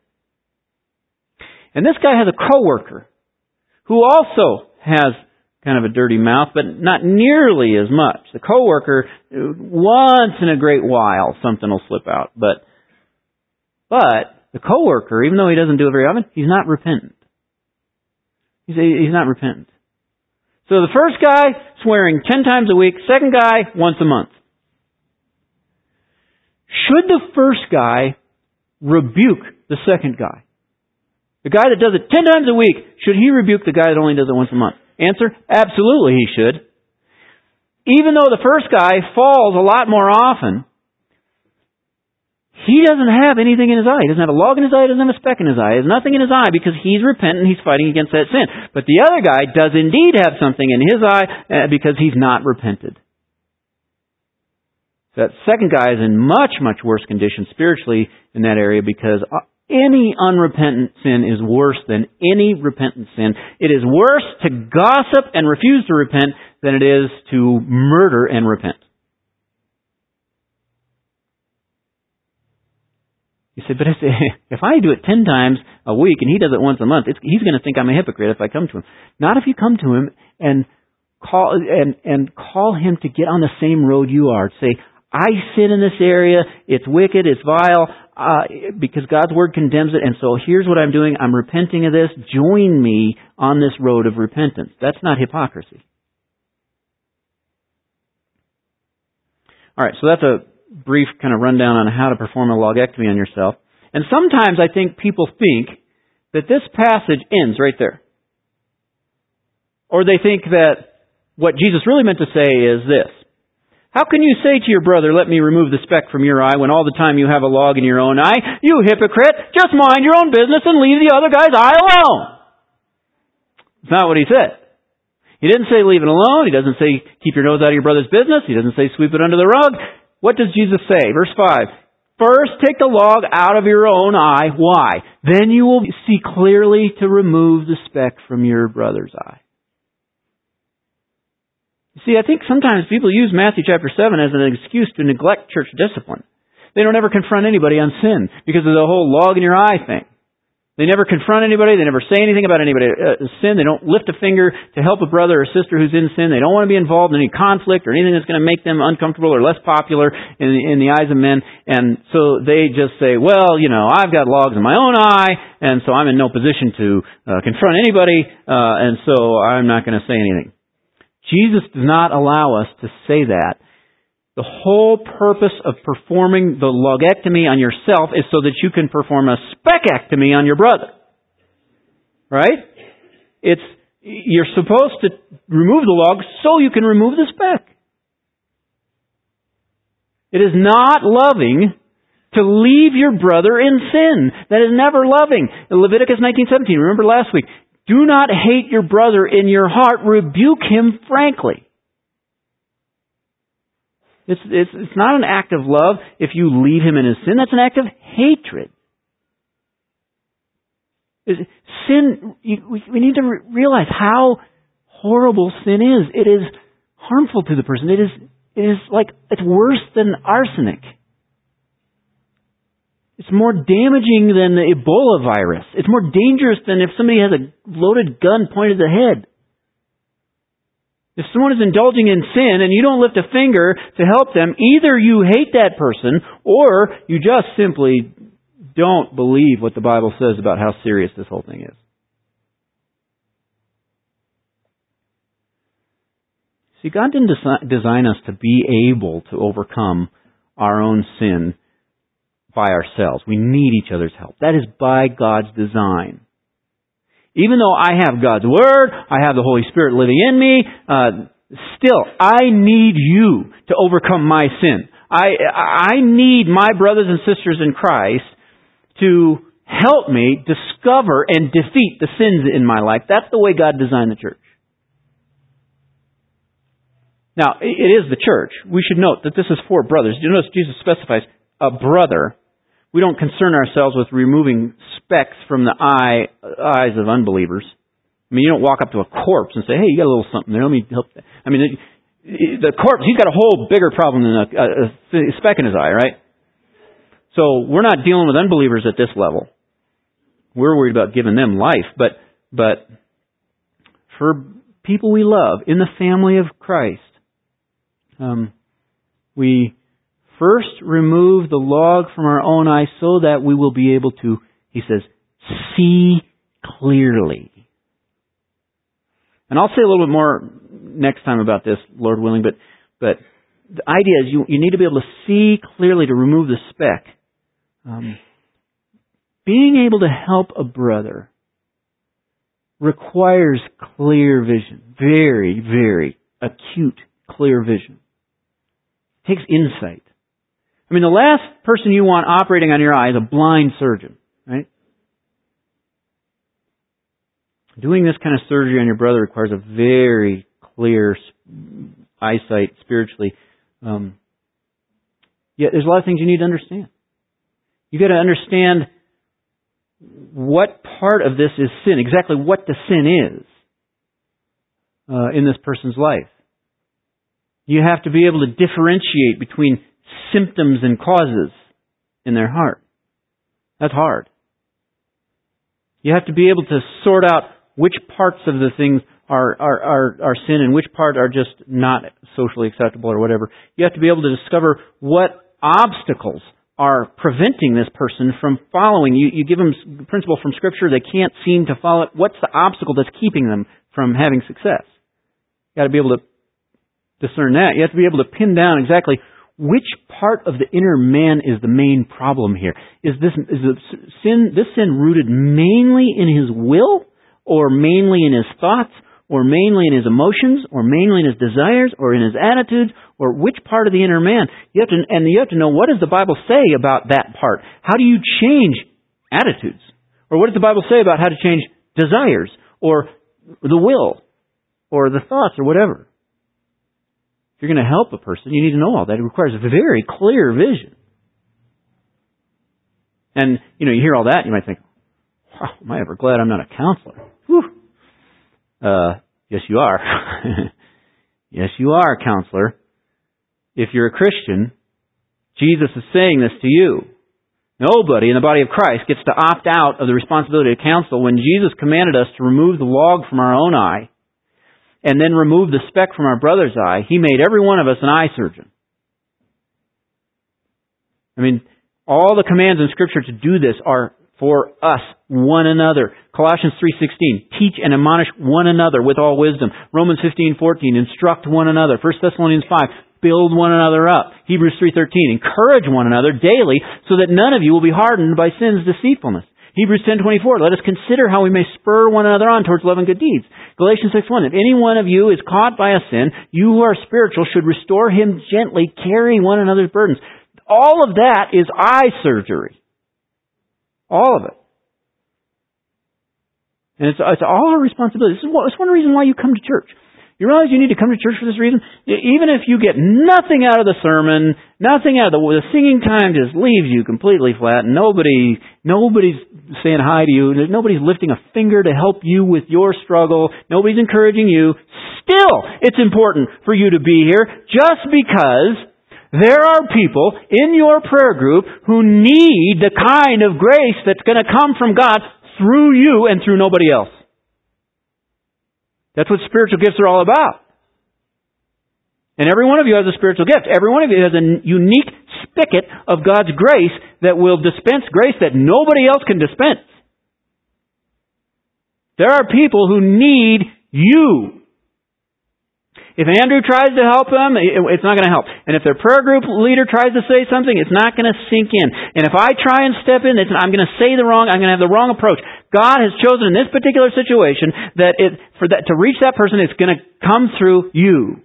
And this guy has a coworker who also has kind of a dirty mouth, but not nearly as much. The coworker, once in a great while, something will slip out. But, but the coworker, even though he doesn't do it very often, he's not repentant. He's, he's not repentant. So the first guy, swearing ten times a week. Second guy, once a month. Should the first guy rebuke the second guy? The guy that does it ten times a week, should he rebuke the guy that only does it once a month? Answer, absolutely he should. Even though the first guy falls a lot more often, he doesn't have anything in his eye. He doesn't have a log in his eye, he doesn't have a speck in his eye. He has nothing in his eye because he's repentant, he's fighting against that sin. But the other guy does indeed have something in his eye because he's not repented. That second guy is in much, much worse condition spiritually in that area because any unrepentant sin is worse than any repentant sin. It is worse to gossip and refuse to repent than it is to murder and repent. You say, but if I do it ten times a week and he does it once a month, it's, he's going to think I'm a hypocrite if I come to him. Not if you come to him and call and and call him to get on the same road you are. Say, I sin in this area, it's wicked, it's vile, uh, because God's Word condemns it, and so here's what I'm doing, I'm repenting of this, join me on this road of repentance. That's not hypocrisy. Alright, so that's a brief kind of rundown on how to perform a logectomy on yourself. And sometimes I think people think that this passage ends right there. Or they think that what Jesus really meant to say is this. How can you say to your brother, let me remove the speck from your eye, when all the time you have a log in your own eye? You hypocrite! Just mind your own business and leave the other guy's eye alone! It's not what he said. He didn't say leave it alone. He doesn't say keep your nose out of your brother's business. He doesn't say sweep it under the rug. What does Jesus say? Verse five. First take the log out of your own eye. Why? Then you will see clearly to remove the speck from your brother's eye. See, I think sometimes people use Matthew chapter seven as an excuse to neglect church discipline. They don't ever confront anybody on sin because of the whole log in your eye thing. They never confront anybody. They never say anything about anybody's uh, sin. They don't lift a finger to help a brother or sister who's in sin. They don't want to be involved in any conflict or anything that's going to make them uncomfortable or less popular in, in the eyes of men. And so they just say, well, you know, I've got logs in my own eye, and so I'm in no position to uh, confront anybody, uh, and so I'm not going to say anything. Jesus does not allow us to say that. The whole purpose of performing the logectomy on yourself is so that you can perform a specectomy on your brother. Right? It's, you're supposed to remove the log so you can remove the speck. It is not loving to leave your brother in sin. That is never loving. In Leviticus nineteen seventeen, remember last week, do not hate your brother in your heart, rebuke him frankly. It's, it's, it's not an act of love if you leave him in his sin. That's an act of hatred. Sin, you, we, we need to re- realize how horrible sin is. It is harmful to the person. It is, it is like, it's worse than arsenic. It's more damaging than the Ebola virus. It's more dangerous than if somebody has a loaded gun pointed at the head. If someone is indulging in sin and you don't lift a finger to help them, either you hate that person or you just simply don't believe what the Bible says about how serious this whole thing is. See, God didn't desi- design us to be able to overcome our own sin by ourselves. We need each other's help. That is by God's design. Even though I have God's Word, I have the Holy Spirit living in me, uh, still, I need you to overcome my sin. I, I need my brothers and sisters in Christ to help me discover and defeat the sins in my life. That's the way God designed the church. Now, it is the church. We should note that this is for brothers. You notice Jesus specifies a brother. We don't concern ourselves with removing specks from the eye, eyes of unbelievers. I mean, you don't walk up to a corpse and say, hey, you got a little something there, let me help. I mean, the corpse, he's got a whole bigger problem than a, a speck in his eye, right? So we're not dealing with unbelievers at this level. We're worried about giving them life. But, but for people we love in the family of Christ, um, we first remove the log from our own eye so that we will be able to, he says, see clearly. And I'll say a little bit more next time about this, Lord willing, but but the idea is you, you need to be able to see clearly to remove the speck. Um, being able to help a brother requires clear vision. Very, very acute, clear vision. It takes insight. I mean, the last person you want operating on your eye is a blind surgeon, right? Doing this kind of surgery on your brother requires a very clear eyesight spiritually. Um, yet there's a lot of things you need to understand. You've got to understand what part of this is sin, exactly what the sin is uh, in this person's life. You have to be able to differentiate between symptoms and causes in their heart. That's hard. You have to be able to sort out which parts of the things are, are, are, are sin and which part are just not socially acceptable or whatever. You have to be able to discover what obstacles are preventing this person from following. You, you give them a principle from Scripture, they can't seem to follow it. What's the obstacle that's keeping them from having success? You've got to be able to discern that. You have to be able to pin down exactly which part of the inner man is the main problem here. Is this is the sin this sin rooted mainly in his will, or mainly in his thoughts, or mainly in his emotions, or mainly in his desires, or in his attitudes, or which part of the inner man? You have to, and you have to know, what does the Bible say about that part? How do you change attitudes? Or what does the Bible say about how to change desires, or the will, or the thoughts, or whatever? If you're going to help a person, you need to know all that. It requires a very clear vision. And, you know, you hear all that, and you might think, wow, am I ever glad I'm not a counselor? Whew. Uh, yes, you are. Yes, you are a counselor. If you're a Christian, Jesus is saying this to you. Nobody in the body of Christ gets to opt out of the responsibility of counsel when Jesus commanded us to remove the log from our own eye and then remove the speck from our brother's eye. He made every one of us an eye surgeon. I mean, all the commands in Scripture to do this are for us, one another. Colossians three sixteen, teach and admonish one another with all wisdom. Romans fifteen fourteen, instruct one another. First Thessalonians five, build one another up. Hebrews three thirteen, encourage one another daily so that none of you will be hardened by sin's deceitfulness. Hebrews ten twenty-four, let us consider how we may spur one another on towards love and good deeds. Galatians six one, if any one of you is caught by a sin, you who are spiritual should restore him gently, carrying one another's burdens. All of that is eye surgery. All of it. And it's, it's all our responsibility. This is one, it's one reason why you come to church. You realize you need to come to church for this reason? Even if you get nothing out of the sermon, nothing out of the, the singing time just leaves you completely flat, and nobody, nobody's saying hi to you, nobody's lifting a finger to help you with your struggle, nobody's encouraging you, still, it's important for you to be here just because there are people in your prayer group who need the kind of grace that's going to come from God through you and through nobody else. That's what spiritual gifts are all about. And every one of you has a spiritual gift. Every one of you has a unique spigot of God's grace that will dispense grace that nobody else can dispense. There are people who need you. If Andrew tries to help them, it's not going to help. And if their prayer group leader tries to say something, it's not going to sink in. And if I try and step in, it's, I'm going to say the wrong, I'm going to have the wrong approach. God has chosen in this particular situation that it, for that, to reach that person, it's going to come through you.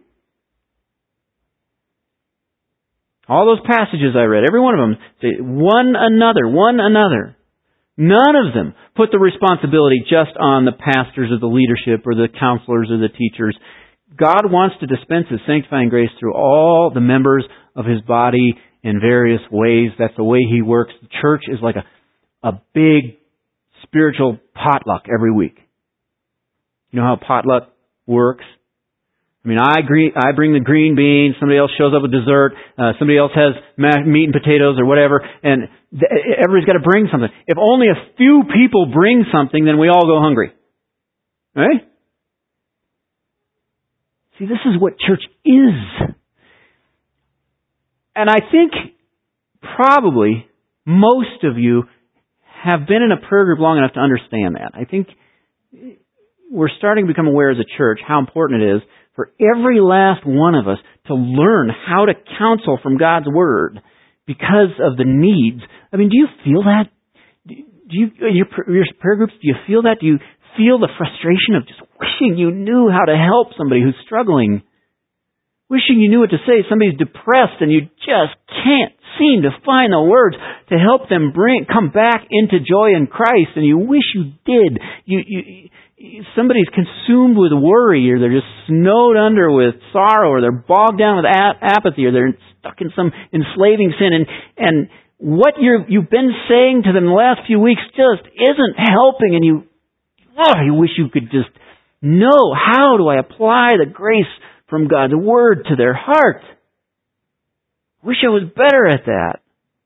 All those passages I read, every one of them, say one another, one another. None of them put the responsibility just on the pastors or the leadership or the counselors or the teachers. God wants to dispense His sanctifying grace through all the members of His body in various ways. That's the way He works. The church is like a, a big spiritual potluck every week. You know how potluck works? I mean, I, agree, I bring the green beans, somebody else shows up with dessert, uh, somebody else has meat and potatoes or whatever, and th- everybody's got to bring something. If only a few people bring something, then we all go hungry. Right? See, this is what church is. And I think probably most of you have been in a prayer group long enough to understand that. I think we're starting to become aware as a church how important it is for every last one of us to learn how to counsel from God's Word because of the needs. I mean, do you feel that? Do you, your, your prayer groups, do you feel that? Do you feel the frustration of just wishing you knew how to help somebody who's struggling? Wishing you knew what to say. Somebody's depressed and you just can't seem to find the words to help them bring come back into joy in Christ, and you wish you did. You, you, somebody's consumed with worry, or they're just snowed under with sorrow, or they're bogged down with ap- apathy, or they're stuck in some enslaving sin, and and what you're, you've been saying to them the last few weeks just isn't helping, and you, oh, you wish you could just know, how do I apply the grace from God's Word to their heart? Wish I was better at that.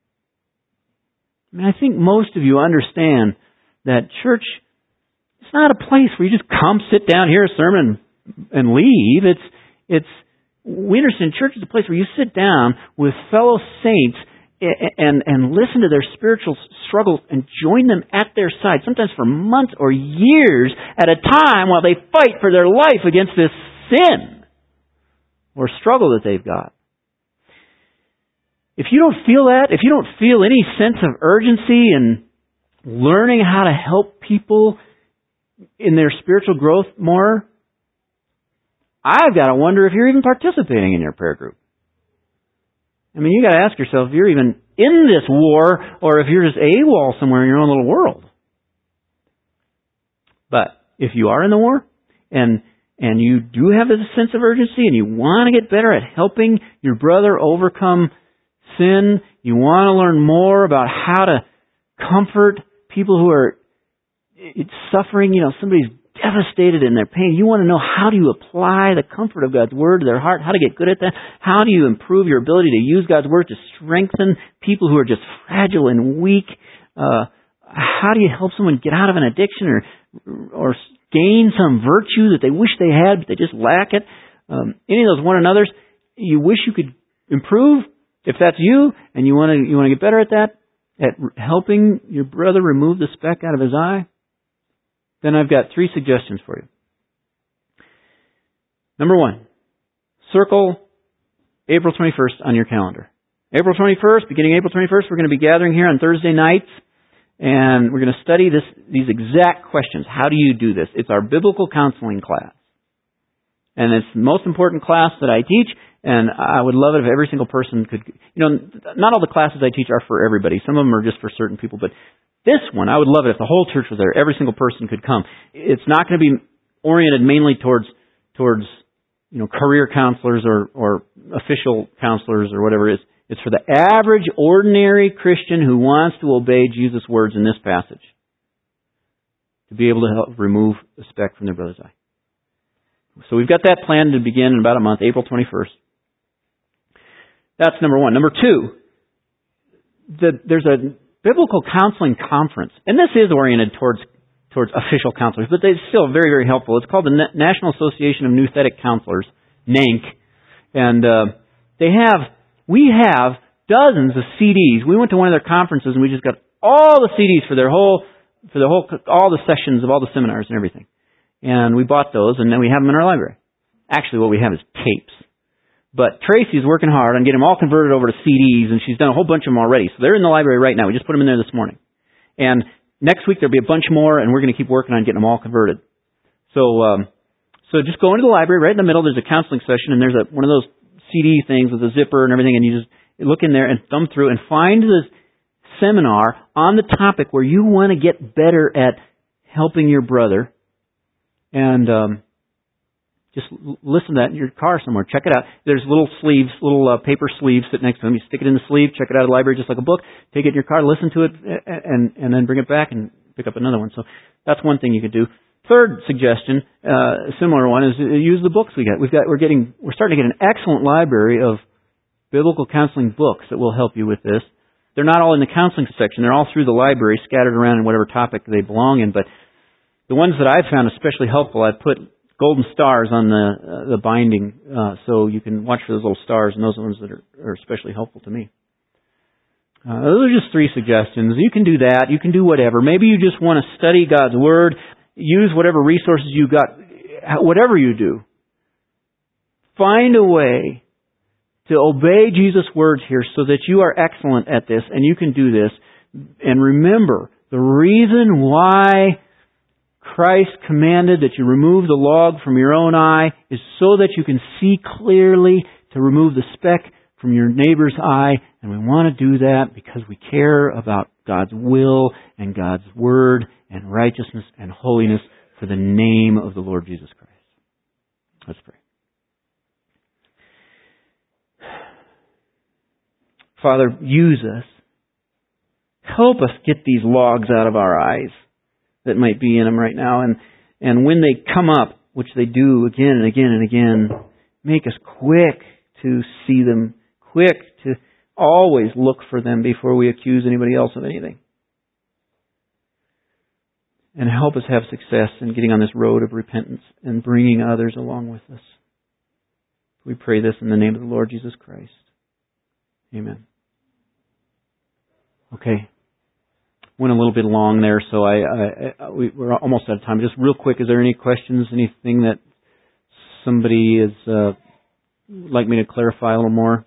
I mean, I think most of you understand that church, it's not a place where you just come, sit down, hear a sermon, and leave. It's, it's, we understand church is a place where you sit down with fellow saints and, and listen to their spiritual struggles and join them at their side, sometimes for months or years at a time while they fight for their life against this sin or struggle that they've got. If you don't feel that, if you don't feel any sense of urgency in learning how to help people in their spiritual growth more, I've got to wonder if you're even participating in your prayer group. I mean, you got to ask yourself if you're even in this war or if you're just AWOL somewhere in your own little world. But if you are in the war and and you do have a sense of urgency and you want to get better at helping your brother overcome sin, you want to learn more about how to comfort people who are suffering, you know, somebody's devastated in their pain. You want to know, how do you apply the comfort of God's Word to their heart? How to get good at that? How do you improve your ability to use God's Word to strengthen people who are just fragile and weak? Uh, how do you help someone get out of an addiction or or gain some virtue that they wish they had, but they just lack it? Um, any of those one another's you wish you could improve? If that's you, and you want to you want to get better at that, at helping your brother remove the speck out of his eye, then I've got three suggestions for you. Number one, circle April twenty-first on your calendar. April twenty-first, beginning April twenty-first, we're going to be gathering here on Thursday nights, and we're going to study this these exact questions. How do you do this? It's our biblical counseling class. And it's the most important class that I teach, and I would love it if every single person could, you know, not all the classes I teach are for everybody. Some of them are just for certain people, but this one, I would love it if the whole church was there. Every single person could come. It's not going to be oriented mainly towards, towards, you know, career counselors or, or official counselors or whatever it is. It's for the average, ordinary Christian who wants to obey Jesus' words in this passage, to be able to help remove the speck from their brother's eye. So we've got that plan to begin in about a month, April twenty-first. That's number one. Number two, the, there's a biblical counseling conference, and this is oriented towards towards official counselors, but it's still very, very helpful. It's called the National Association of Nouthetic Counselors, N A N C, and uh, they have we have dozens of C Ds. We went to one of their conferences, and we just got all the C Ds for their whole for the whole all the sessions of all the seminars and everything. And we bought those, and then we have them in our library. Actually, what we have is tapes. But Tracy's working hard on getting them all converted over to C Ds, and she's done a whole bunch of them already. So they're in the library right now. We just put them in there this morning. And next week there'll be a bunch more, and we're going to keep working on getting them all converted. So um, so just go into the library. Right in the middle, there's a counseling session, and there's a, one of those C D things with a zipper and everything, and you just look in there and thumb through and find this seminar on the topic where you want to get better at helping your brother. And um, just listen to that in your car somewhere. Check it out. There's little sleeves, little uh, paper sleeves sit next to them. You stick it in the sleeve, check it out of the library just like a book, take it in your car, listen to it, and and then bring it back and pick up another one. So that's one thing you could do. Third suggestion, uh, a similar one, is use the books we got. We've got we're getting we're starting to get an excellent library of biblical counseling books that will help you with this. They're not all in the counseling section. They're all through the library, scattered around in whatever topic they belong in, but the ones that I've found especially helpful, I've put golden stars on the uh, the binding, uh, so you can watch for those little stars, and those are the ones that are, are especially helpful to me. Uh, those are just three suggestions. You can do that. You can do whatever. Maybe you just want to study God's Word, use whatever resources you got, whatever you do. Find a way to obey Jesus' words here so that you are excellent at this, and you can do this. And remember, the reason why Christ commanded that you remove the log from your own eye is so that you can see clearly, to remove the speck from your neighbor's eye. And we want to do that because we care about God's will and God's Word and righteousness and holiness for the name of the Lord Jesus Christ. Let's pray. Father, use us. Help us get these logs out of our eyes that might be in them right now. And, and when they come up, which they do again and again and again, make us quick to see them, quick to always look for them before we accuse anybody else of anything. And help us have success in getting on this road of repentance and bringing others along with us. We pray this in the name of the Lord Jesus Christ. Amen. Okay. Went a little bit long there, so I, I, I we, we're almost out of time. Just real quick, is there any questions, anything that somebody is uh, like me to clarify a little more?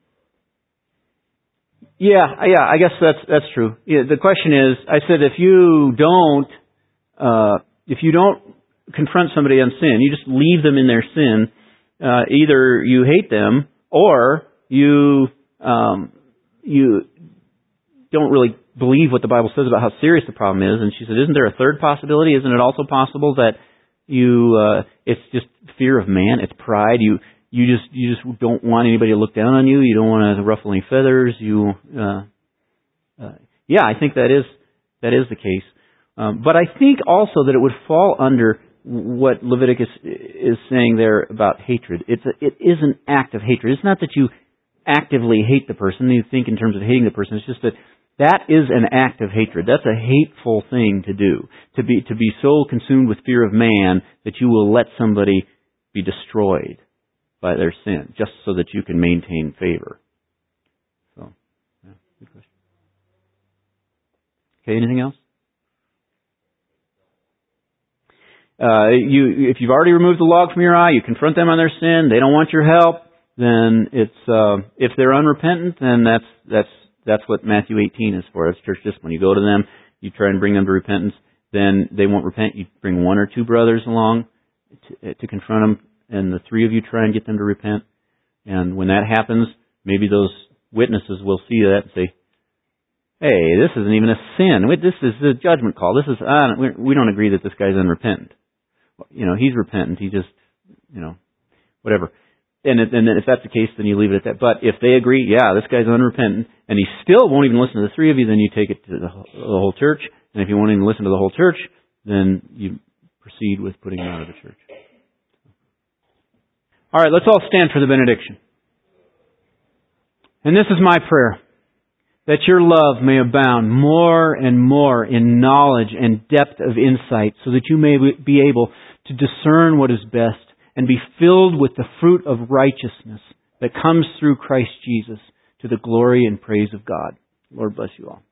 Yeah, yeah, I guess that's that's true. Yeah, the question is, I said if you don't, uh, if you don't confront somebody on sin, you just leave them in their sin. Uh, either you hate them or you um, you don't really believe what the Bible says about how serious the problem is. And she said, isn't there a third possibility? Isn't it also possible that you, uh, it's just fear of man, it's pride, you, you just, you just don't want anybody to look down on you, you don't want to ruffle any feathers, you, uh, uh, yeah, I think that is, that is the case. Um, but I think also that it would fall under what Leviticus is saying there about hatred. It's a, it is an act of hatred. It's not that you actively hate the person. You think in terms of hating the person. It's just that that is an act of hatred. That's a hateful thing to do. To be to be so consumed with fear of man that you will let somebody be destroyed by their sin, just so that you can maintain favor. So, yeah, good question. Okay, anything else? Uh, you, if you've already removed the log from your eye, you confront them on their sin. They don't want your help. Then it's uh, if they're unrepentant, then that's that's that's what Matthew eighteen is for. That's church discipline. You go to them, you try and bring them to repentance. Then they won't repent. You bring one or two brothers along to, to confront them, and the three of you try and get them to repent. And when that happens, maybe those witnesses will see that and say, "Hey, this isn't even a sin. This is a judgment call. This is uh, we don't agree that this guy's unrepentant. You know, he's repentant. He just, you know, whatever." And, it, and if that's the case, then you leave it at that. But if they agree, yeah, this guy's unrepentant, and he still won't even listen to the three of you, then you take it to the whole, the whole church. And if you won't even listen to the whole church, then you proceed with putting him out of the church. All right, let's all stand for the benediction. And this is my prayer, that your love may abound more and more in knowledge and depth of insight, so that you may be able to discern what is best, and be filled with the fruit of righteousness that comes through Christ Jesus to the glory and praise of God. Lord bless you all.